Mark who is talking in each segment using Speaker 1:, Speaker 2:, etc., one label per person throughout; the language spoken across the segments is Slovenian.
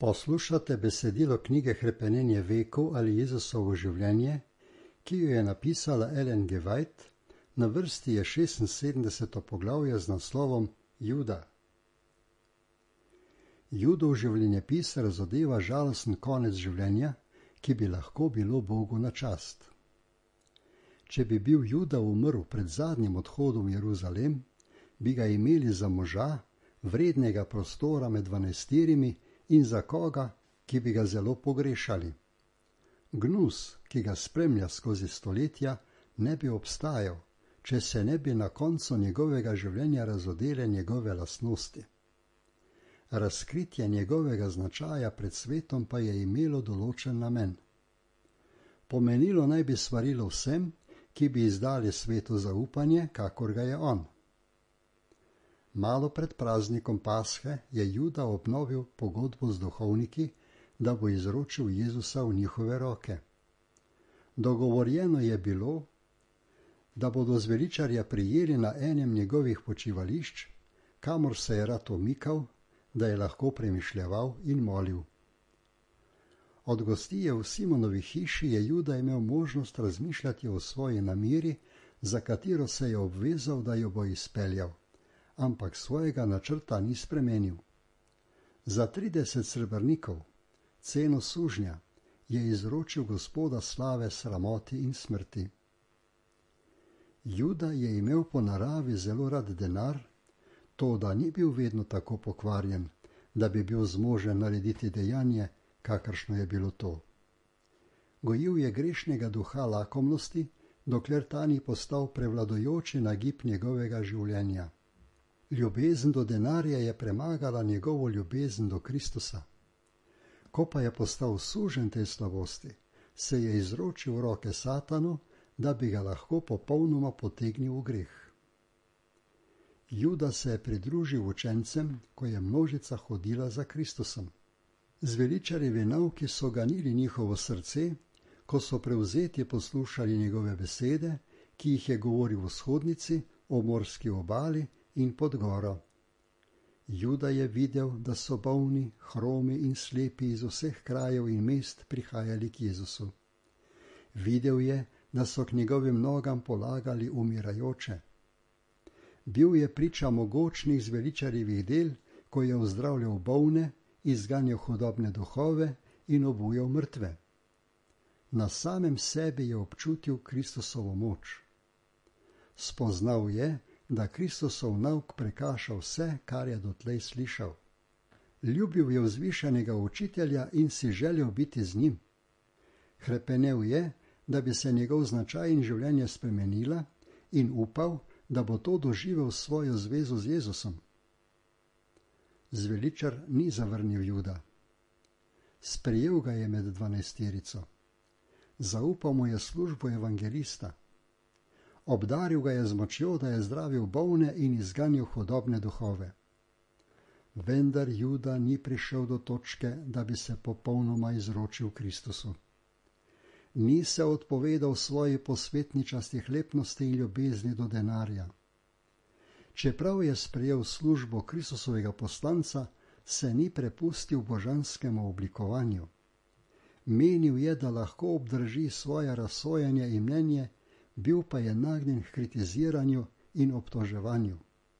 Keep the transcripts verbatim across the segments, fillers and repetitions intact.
Speaker 1: Poslušate besedilo knjige Hrepenenje vekov ali Jezusovo življenje, ki jo je napisala Ellen G. White, na vrsti je šestinsedemdeseto poglavje z naslovom Juda. Judov življenjepis razodeva žalosten konec življenja, ki bi lahko bilo Bogu na čast. Če bi bil Juda umrl pred zadnjim odhodom v Jeruzalem, bi ga imeli za moža, vrednega prostora med dvanajstirimi, in za koga, ki bi ga zelo pogrešali. Gnus, ki ga spremlja skozi stoletja, ne bi obstajal, če se ne bi na koncu njegovega življenja razodele njegove lastnosti. Razkritje njegovega značaja pred svetom pa je imelo določen namen. Pomenilo naj bi svarilo vsem, ki bi izdali svetu zaupanje, kakor ga je on. Malo pred praznikom Pashe je Juda obnovil pogodbo z duhovniki, da bo izročil Jezusa v njihove roke. Dogovorjeno je bilo, da bodo zveličarja prijeli na enem njegovih počivališč, kamor se je rad omikal, da je lahko premišljeval in molil. Od gostije v Simonovi hiši je Juda imel možnost razmišljati o svoji nameri, za katero se je obvezal, da jo bo izpeljal, ampak svojega načrta ni spremenil. Za trideset srebrnikov, ceno sužnja, je izročil Gospoda slave sramoti in smrti. Juda je imel po naravi zelo rad denar, to da ni bil vedno tako pokvarjen, da bi bil zmožen narediti dejanje, kakršno je bilo to. Gojil je grešnega duha lakomnosti, dokler ta ni postal prevladujoči nagib njegovega življenja. Ljubezen do denarja je premagala njegovo ljubezen do Kristusa. Ko pa je postal suženj tej slabosti, se je izročil v roke Satanu, da bi ga lahko popolnoma potegnil v greh. Juda se je pridružil učencem, ko je množica hodila za Kristusom. Zveličarjevi nauki so ganili njihovo srce, ko so prevzeti poslušali njegove besede, ki jih je govoril v shodnici, o morski obali in pod goro. Juda je videl, da so bolni, hromi in slepi iz vseh krajev in mest prihajali k Jezusu. Videl je, da so k njegovim nogam polagali umirajoče. Bil je priča mogočnih zveličarjevih del, ko je ozdravljal bolne, izganjal hudobne duhove in obujal mrtve. Na samem sebi je občutil Kristusovo moč. Spoznal je, da Kristusov nauk prekaša vse, kar je dotlej slišal. Ljubil je vzvišenega učitelja in si želel biti z njim. Hrepenel je, da bi se njegov značaj in življenje spremenila, in upal, da bo to doživel svojo zvezo z Jezusom. Zveličar ni zavrnil Juda. Sprejel ga je med dvanajsterico. Zaupal mu je službo evangelista. Obdaril ga je z močjo, da je zdravil bolne in izganjal hudobne duhove. Vendar Juda ni prišel do točke, da bi se popolnoma izročil Kristusu. Ni se odpovedal svoji posvetničasti hlepnosti in ljubezni do denarja. Čeprav je sprejel službo Kristusovega poslanca, se ni prepustil božanskemu oblikovanju. Menil je, da lahko obdrži svoje razsojanje in mnenje, bil pa je nagnjen k kritiziranju in obtoževanju.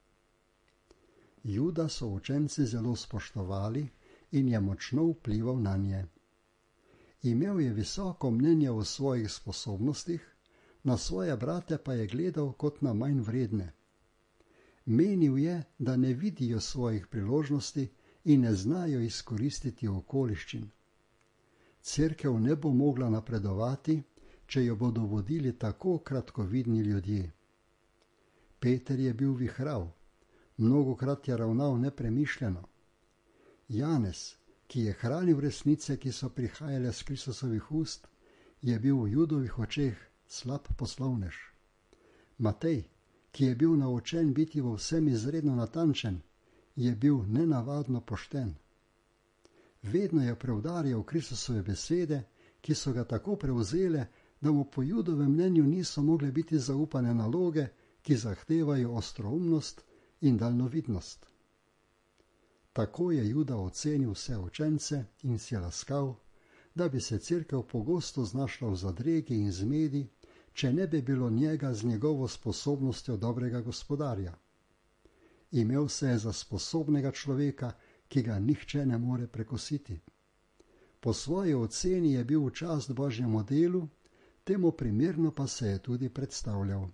Speaker 1: Juda so učenci zelo spoštovali in je močno vplival nanje. Imel je visoko mnenje o svojih sposobnostih, na svoje brate pa je gledal kot na manj vredne. Menil je, da ne vidijo svojih priložnosti in ne znajo izkoristiti okoliščin. Cerkev ne bo mogla napredovati, če jo bodo vodili tako kratkovidni ljudje. Peter je bil vihrav, mnogokrat je ravnal nepremišljeno. Janez, ki je hranil resnice, ki so prihajale s Kristusovih ust, je bil v Judovih očeh slab poslovnež. Matej, ki je bil naučen biti v vsem izredno natančen, je bil nenavadno pošten. Vedno je preudarjal Kristusove besede, ki so ga tako prevzele, da mu po Judovem mnenju niso mogle biti zaupane naloge, ki zahtevajo ostroumnost in daljnovidnost. Tako je Juda ocenil vse učence in si laskal, da bi se cerkev pogosto znašla v zadregi in zmedi, če ne bi bilo njega z njegovo sposobnostjo dobrega gospodarja. Imel se je za sposobnega človeka, ki ga nihče ne more prekositi. Po svoji oceni je bil v čast Božjemu delu, temu primerno pa se je tudi predstavljal.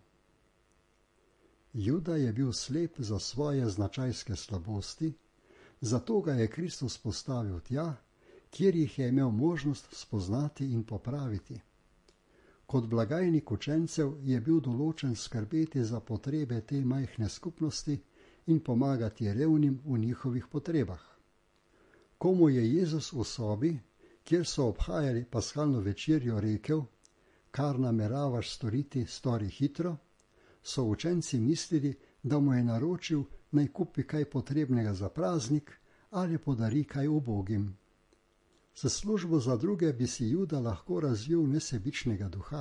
Speaker 1: Juda je bil slep za svoje značajske slabosti, zato ga je Kristus postavil tja, kjer jih je imel možnost spoznati in popraviti. Kot blagajnik učencev je bil določen skrbeti za potrebe te majhne skupnosti in pomagati revnim v njihovih potrebah. Komu je Jezus v sobi, kjer so obhajali paskalno večerjo, rekel: "Kar nameravaš storiti, stori hitro", so učenci mislili, da mu je naročil, naj kupi kaj potrebnega za praznik ali podari kaj ubogim. S službo za druge bi si Juda lahko razvil nesebičnega duha.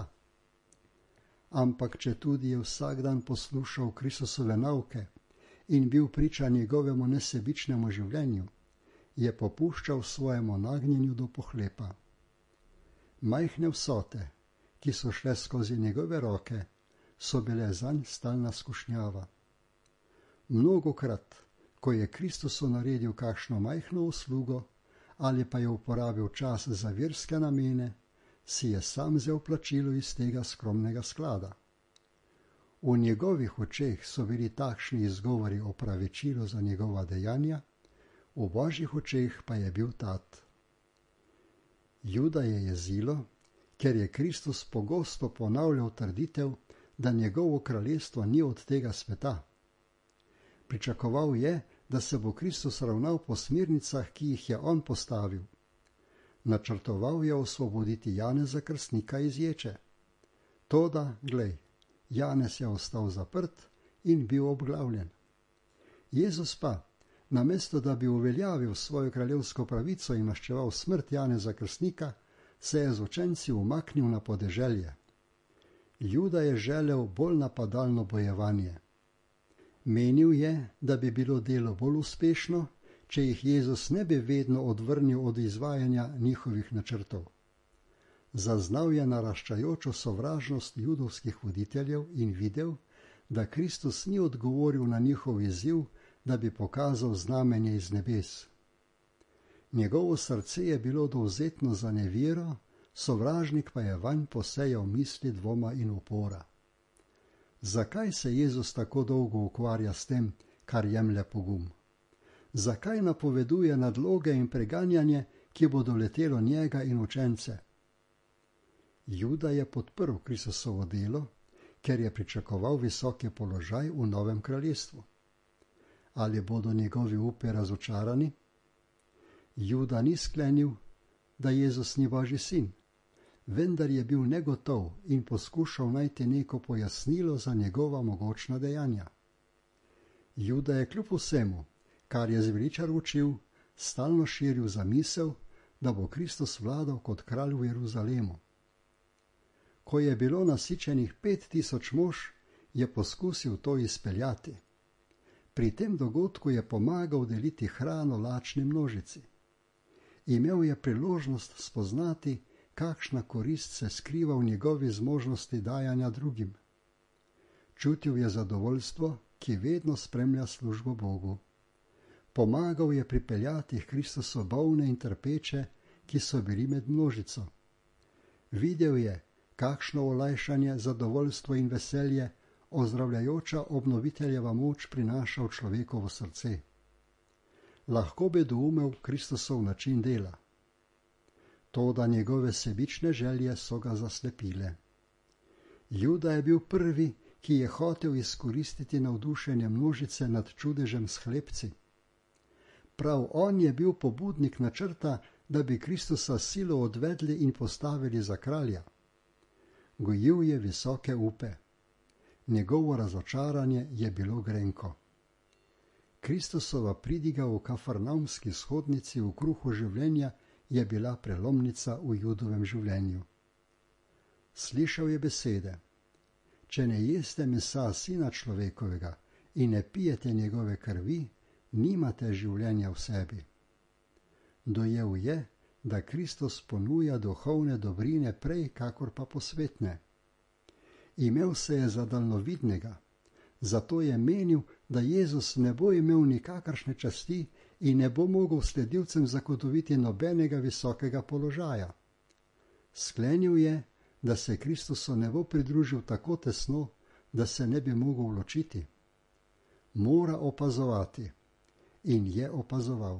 Speaker 1: Ampak četudi je vsak dan poslušal Kristusove nauke in bil priča njegovemu nesebičnemu življenju, je popuščal svojemu nagnjenju do pohlepa. Majhne vsote, ki so šle skozi njegove roke, so bile zanj stalna skušnjava. Mnogokrat, ko je Kristusu naredil kakšno majhno uslugo ali pa je uporabil čas za verske namene, si je sam vzel plačilo iz tega skromnega sklada. V njegovih očeh so bili takšni izgovori o pravičilu za njegova dejanja, v Božjih očeh pa je bil tat. Juda je jezilo, ker je Kristus pogosto ponavljal trditev, da njegovo kraljestvo ni od tega sveta. Pričakoval je, da se bo Kristus ravnal po smernicah, ki jih je on postavil. Načrtoval je osvoboditi Janeza Krstnika iz ječe. Toda, glej, Janez je ostal zaprt in bil obglavljen. Jezus pa, namesto da bi uveljavil svojo kraljevsko pravico in maščeval smrt Janeza Krstnika, se je z učenci umaknil na podeželje. Juda je želel bolj napadalno bojevanje. Menil je, da bi bilo delo bolj uspešno, če jih Jezus ne bi vedno odvrnil od izvajanja njihovih načrtov. Zaznal je naraščajočo sovražnost judovskih voditeljev in videl, da Kristus ni odgovoril na njihov izziv, da bi pokazal znamenje iz nebes. Njegovo srce je bilo dovzetno za nevero, sovražnik pa je vanj posejal misli dvoma in upora. Zakaj se Jezus tako dolgo ukvarja s tem, kar jemlje pogum? Zakaj napoveduje nadloge in preganjanje, ki bo doletelo njega in učence? Juda je podprl Kristusovo delo, ker je pričakoval visoki položaj v novem kraljestvu. Ali bodo njegovi upi razočarani? Juda ni sklenil, da Jezus ni Božji sin, vendar je bil negotov in poskušal najti neko pojasnilo za njegova mogočna dejanja. Juda je kljub vsemu, kar je zveličar učil, stalno širil zamisel, da bo Kristus vladal kot kralj v Jeruzalemu. Ko je bilo nasičenih pet tisoč mož, je poskusil to izpeljati. Pri tem dogodku je pomagal deliti hrano lačni množici. Imel je priložnost spoznati, kakšna korist se skriva v njegovi zmožnosti dajanja drugim. Čutil je zadovoljstvo, ki vedno spremlja službo Bogu. Pomagal je pripeljati h Kristusu bolne in trpeče, ki so bili med množico. Videl je, kakšno olajšanje, zadovoljstvo in veselje ozdravljajoča obnoviteljeva moč prinaša v človekovo srce. Lahko bi doumel Kristusov način dela. Toda njegove sebične želje so ga zaslepile. Juda je bil prvi, ki je hotel izkoristiti navdušenje množice nad čudežem s hlebci. Prav on je bil pobudnik načrta, da bi Kristusa silo odvedli in postavili za kralja. Gojil je visoke upe. Njegovo razočaranje je bilo grenko. Kristusova pridiga v kafarnaumski shodnici v kruhu življenja je bila prelomnica v Judovem življenju. Slišal je besede: če ne jeste mesa sina človekovega in ne pijete njegove krvi, nimate življenja v sebi. Dojel je, da Kristus ponuja duhovne dobrine prej, kakor pa posvetne. Imel se je za daljnovidnega, zato je menil, da Jezus ne bo imel nikakršne časti in ne bo mogel sledilcem zagotoviti nobenega visokega položaja. Sklenil je, da se Kristusu ne bo pridružil tako tesno, da se ne bi mogel ločiti. Mora opazovati. In je opazoval.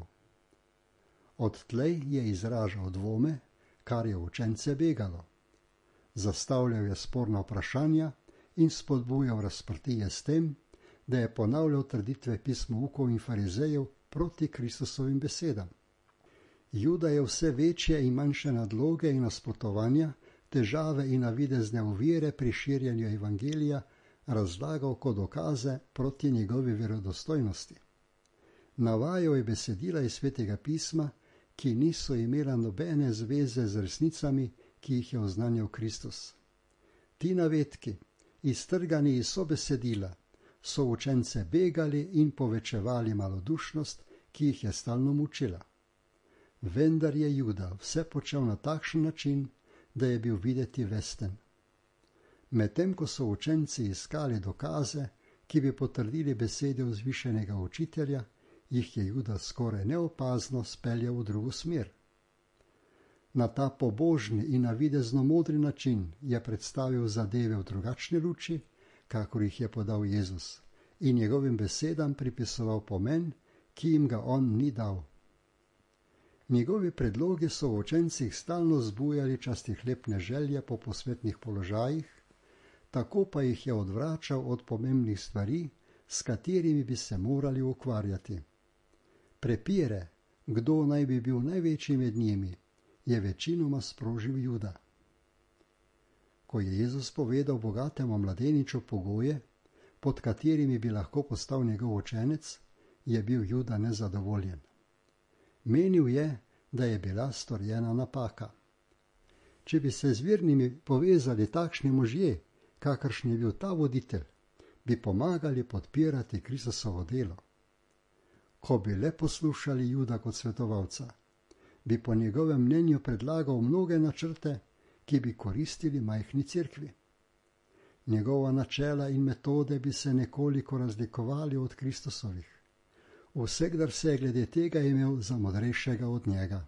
Speaker 1: Odtlej je izražal dvome, kar je učence begalo. Zastavljal je sporna vprašanja in spodbujal razprtije s tem, da je ponavljal trditve pismoukov in farizejev proti Kristusovim besedam. Juda je vse večje in manjše nadloge in nasprotovanja, težave in navidezne ovire pri širjenju evangelija razlagal kot dokaze proti njegovi verodostojnosti. Navajal je besedila iz Svetega pisma, ki niso imela nobene zveze z resnicami, ki jih je oznanjal Kristus. Ti navedki, iztrgani iz sobesedila, so učence begali in povečevali malodušnost, ki jih je stalno mučila. Vendar je Juda vse počel na takšen način, da je bil videti vesten. Medtem ko so učenci iskali dokaze, ki bi potrdili besede vzvišenega učitelja, jih je Juda skoraj neopazno speljal v drugo smer. Na ta pobožni in navidezno modri način je predstavil zadeve v drugačni luči, kakor jih je podal Jezus, in njegovim besedam pripisoval pomen, ki jim ga on ni dal. Njegovi predlogi so v učencih stalno zbujali častihlepne želje po posvetnih položajih, tako pa jih je odvračal od pomembnih stvari, s katerimi bi se morali ukvarjati. Prepire, kdo naj bi bil največji med njimi, je večinoma sprožil Juda. Ko je Jezus povedal bogatemu mladeniču pogoje, pod katerimi bi lahko postal njegov učenec, je bil Juda nezadovoljen. Menil je, da je bila storjena napaka. Če bi se z vernimi povezali takšni možje, kakršen je bil ta voditelj, bi pomagali podpirati Kristusovo delo. Ko bi le poslušali Juda kot svetovalca, bi po njegovem mnenju predlagal mnoge načrte, ki bi koristili majhni cerkvi. Njegova načela in metode bi se nekoliko razlikovali od Kristusovih. Vsekdar se je glede tega imel za modrejšega od njega.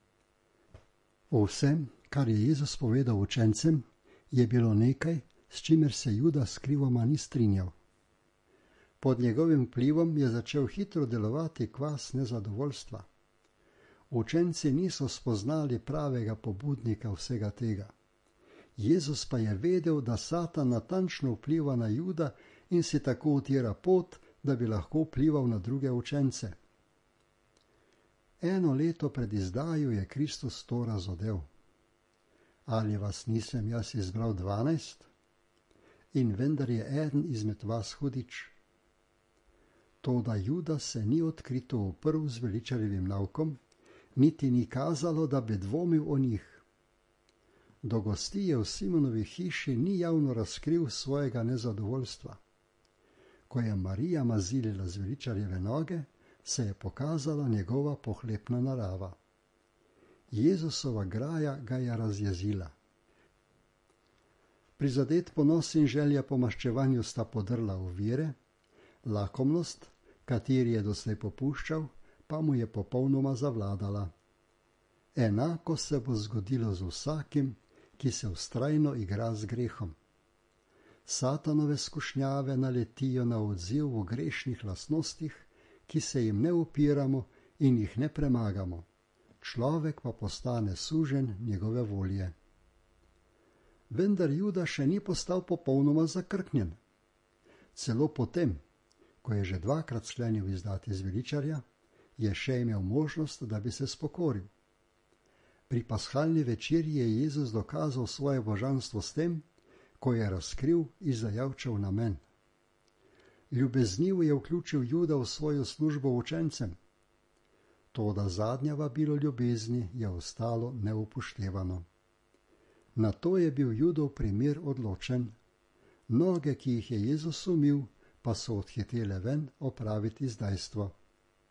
Speaker 1: O vsem, kar je Jezus povedal učencem, je bilo nekaj, s čimer se Juda skrivoma ni strinjal. Pod njegovim vplivom je začel hitro delovati kvas nezadovoljstva. Učenci niso spoznali pravega pobudnika vsega tega. Jezus pa je vedel, da Satan natančno vpliva na Juda in si tako utira pot, da bi lahko vplival na druge učence. Eno leto pred izdajo je Kristus to razodel. Ali vas nisem jaz izbral dvanajst? In vendar je eden izmed vas hudič. Toda Juda se ni odkrito uprl z veličarjevim naukom, niti ni kazalo, da bi dvomil o njih. Do gostije v Simonovi hiši ni javno razkril svojega nezadovoljstva. Ko je Marija mazilila zveličarjeve noge, se je pokazala njegova pohlepna narava. Jezusova graja ga je razjezila. Prizadet ponos in želja po maščevanju sta podrla ovire, lakomnost, kateri je doslej popuščal, pa mu je popolnoma zavladala. Enako se bo zgodilo z vsakim, ki se vztrajno igra z grehom. Satanove skušnjave naletijo na odziv v grešnih lastnostih, ki se jim ne upiramo in jih ne premagamo. Človek pa postane suženj njegove volje. Vendar Juda še ni postal popolnoma zakrknjen. Celo potem, ko je že dvakrat sklenil izdati zveličarja, je še imel možnost, da bi se spokoril. Pri pashalni večerji je Jezus dokazal svoje božanstvo s tem, ko je razkril Izajevčev namen. Ljubeznivo je vključil Juda v svojo službo učencem. Toda zadnje vabilo ljubezni je ostalo neupoštevano. Na to je bil Judov primer odločen. Noge, ki jih je Jezus umil, pa so odhitele ven opraviti zdajstvo.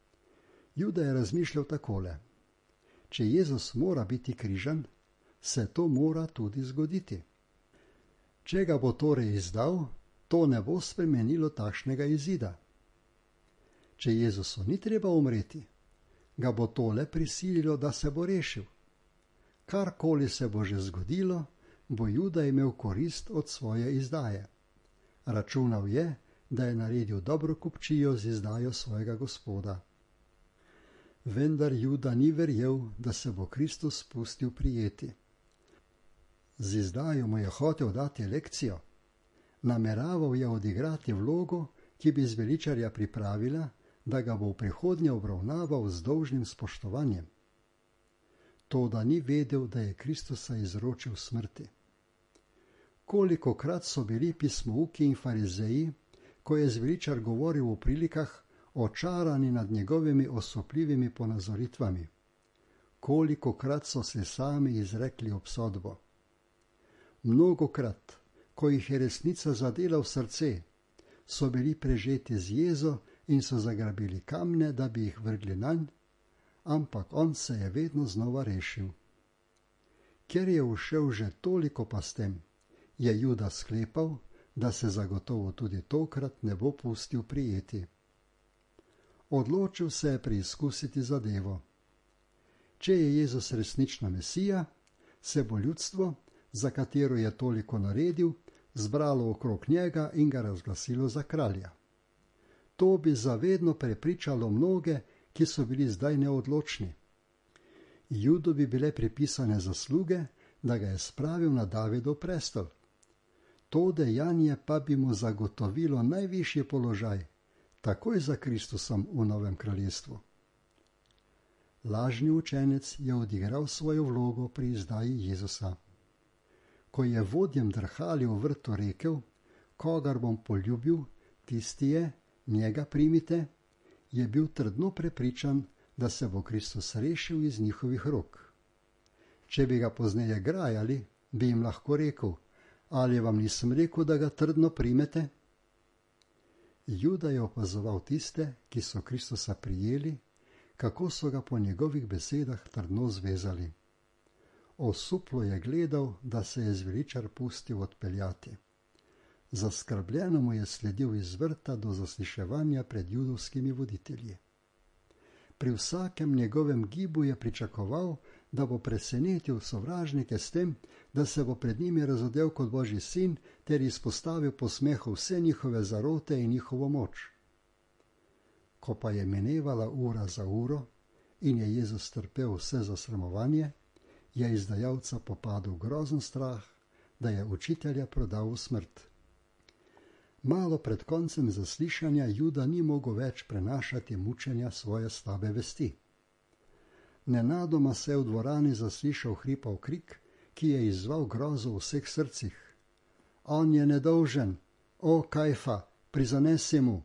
Speaker 1: Juda je razmišljal takole: če Jezus mora biti križan, se to mora tudi zgoditi. Če ga bo torej izdal, to ne bo spremenilo takšnega izida. Če Jezusu ni treba umreti, ga bo tole prisililo, da se bo rešil. Karkoli se bo že zgodilo, bo Juda imel korist od svoje izdaje. Računal je, da je naredil dobro kupčijo z izdajo svojega Gospoda. Vendar Juda ni verjel, da se bo Kristus spustil prijeti. Z izdajo mu je hotel dati lekcijo. Nameraval je odigrati vlogo, ki bi zveličarja pripravila, da ga bo v prihodnje obravnaval z dolžnim spoštovanjem. To, da ni vedel, da je Kristusa izročil smrti. Kolikokrat so bili pismouki in farizeji, ko je zveličar govoril v prilikah, očarani nad njegovimi osupljivimi ponazoritvami. Kolikokrat so se sami izrekli obsodbo. Mnogokrat, ko jih je resnica zadela v srce, so bili prežeti z jezo in so zagrabili kamne, da bi jih vrgli nanj, ampak on se je vedno znova rešil. Ker je ušel že toliko pastem, je Juda sklepal, da se zagotovo tudi tokrat ne bo pustil prijeti. Odločil se je preizkusiti zadevo. Če je Jezus resnična Mesija, se bo ljudstvo, za katero je toliko naredil, zbralo okrog njega in ga razglasilo za kralja. To bi zavedno prepričalo mnoge, ki so bili zdaj neodločni. Judu bi bile pripisane zasluge, da ga je spravil na Davidov prestol. To dejanje pa bi mu zagotovilo najvišji položaj, takoj za Kristusom v novem kraljestvu. Lažni učenec je odigral svojo vlogo pri izdaji Jezusa. Ko je vodjem drhali v vrtu rekel, kogar bom poljubil, tisti je, njega primite, je bil trdno prepričan, da se bo Kristus rešil iz njihovih rok. Če bi ga pozneje grajali, bi jim lahko rekel, ali vam nisem rekel, da ga trdno primete? Juda je opazoval tiste, ki so Kristusa prijeli, kako so ga po njegovih besedah trdno zvezali. Osuplo je gledal, da se je zveličar pustil odpeljati. Zaskrbljeno mu je sledil iz vrta do zasliševanja pred judovskimi voditelji. Pri vsakem njegovem gibu je pričakoval, da bo presenetil sovražnike s tem, da se bo pred njimi razodel kot Božji sin ter izpostavil posmehu vse njihove zarote in njihovo moč. Ko pa je minevala ura za uro in je Jezus trpel vse zasramovanje, je izdajalca popadel grozen strah, da je učitelja prodal v smrt. Malo pred koncem zaslišanja Juda ni mogel več prenašati mučenja svoje slabe vesti. Nenadoma se je v dvorani zaslišal hripav krik, ki je izzval grozo v vseh srcih. On je nedolžen, o Kajfa, prizanesi mu!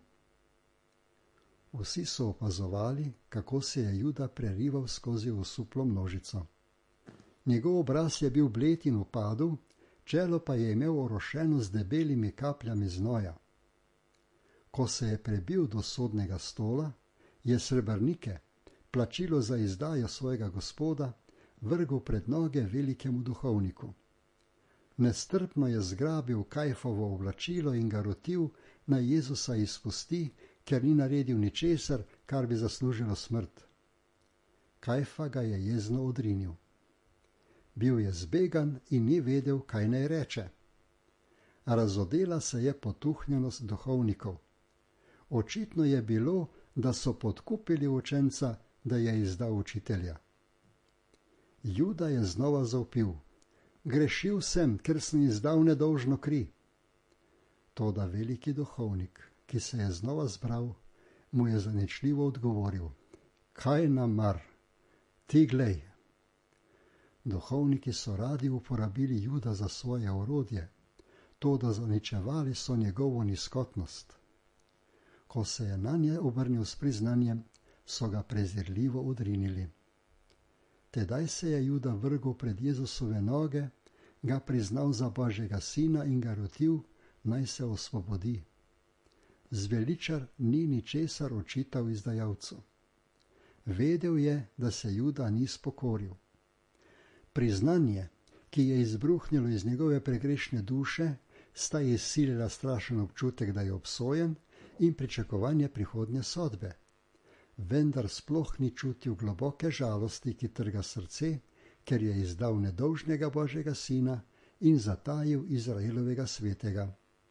Speaker 1: Vsi so opazovali, kako se je Juda prerival skozi osuplo množico. Njegov obraz je bil bled in upadel, čelo pa je imel orošeno z debelimi kapljami znoja. Ko se je prebil do sodnega stola, je srebrnike, plačilo za izdajo svojega Gospoda, vrgel pred noge velikemu duhovniku. Nestrpno je zgrabil Kajfovo oblačilo in ga rotil, naj Jezusa izpusti, ker ni naredil ničesar, kar bi zaslužilo smrt. Kajfa ga je jezno odrinil. Bil je zbegan in ni vedel, kaj naj reče. Razodela se je potuhnjenost duhovnikov. Očitno je bilo, da so podkupili učenca, da je izdal učitelja. Juda je znova zavpil: grešil sem, ker sem izdal nedolžno kri. Toda veliki duhovnik, ki se je znova zbral, mu je zaničljivo odgovoril: kaj nam mar, ti glej. Duhovniki so radi uporabili Juda za svoje orodje, toda zaničevali so njegovo nizkotnost. Ko se je nanje obrnil s priznanjem, so ga prezirljivo odrinili. Tedaj se je Juda vrgel pred Jezusove noge, ga priznal za Božjega sina in ga rotil, naj se osvobodi. Zveličar ni ničesar očital izdajalcu. Vedel je, da se Juda ni spokoril. Priznanje, ki je izbruhnilo iz njegove pregrešne duše, sta izsilila strašen občutek, da je obsojen, in pričakovanje prihodnje sodbe. Vendar sploh ni čutil globoke žalosti, ki trga srce, ker je izdal nedolžnega Božjega sina in zatajil Izraelovega svetega.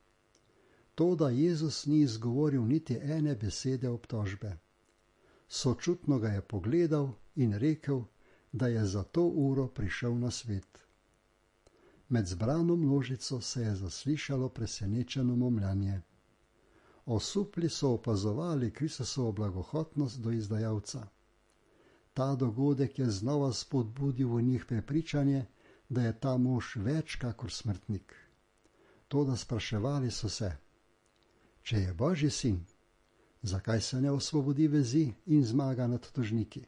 Speaker 1: Toda Jezus ni izgovoril niti ene besede obtožbe. Sočutno ga je pogledal in rekel, da je za to uro prišel na svet. Med zbrano množico se je zaslišalo presenečeno momljanje. Osupli so opazovali Kristusovo blagohotnost do izdajalca. Ta dogodek je znova spodbudil v njih prepričanje, da je ta mož več kakor smrtnik. Toda spraševali so se, če je Božji sin, zakaj se ne osvobodi vezi in zmaga nad tožniki?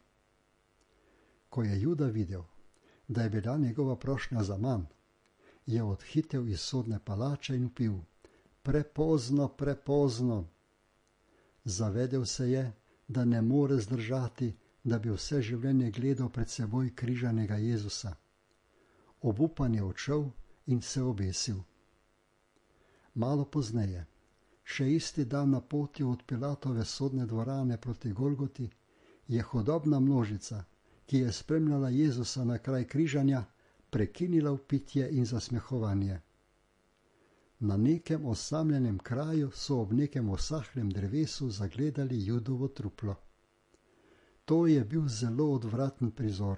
Speaker 1: Ko je Juda videl, da je bila njegova prošnja zaman, je odhitel iz sodne palače in vpil, prepozno, prepozno. Zavedel se je, da ne more zdržati, da bi vse življenje gledal pred seboj križanega Jezusa. Obupan je odšel in se obesil. Malo pozneje, še isti dan na poti od Pilatove sodne dvorane proti Golgoti, je hudobna množica, ki je spremljala Jezusa na kraj križanja, prekinila vpitje in zasmehovanje. Na nekem osamljenem kraju so ob nekem osahlem drevesu zagledali Judovo truplo. To je bil zelo odvraten prizor.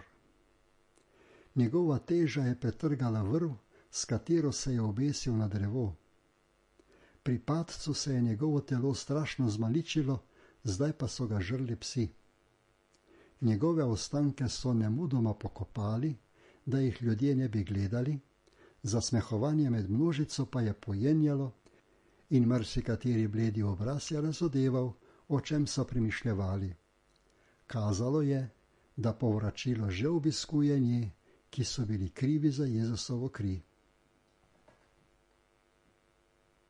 Speaker 1: Njegova teža je pretrgala vrv, s katero se je obesil na drevo. Pri padcu se je njegovo telo strašno zmaličilo, zdaj pa so ga žrli psi. Njegove ostanke so nemudoma pokopali, da jih ljudje ne bi gledali, zasmehovanje med množico pa je pojenjalo in marsikateri bledi obraz je razodeval, o čem so premišljevali. Kazalo je, da povračilo že obiskuje nje, ki so bili krivi za Jezusovo kri.